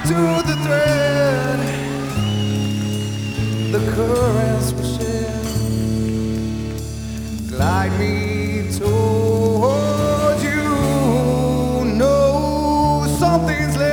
to the thread, the currents we share. Glide me toward you. No, something's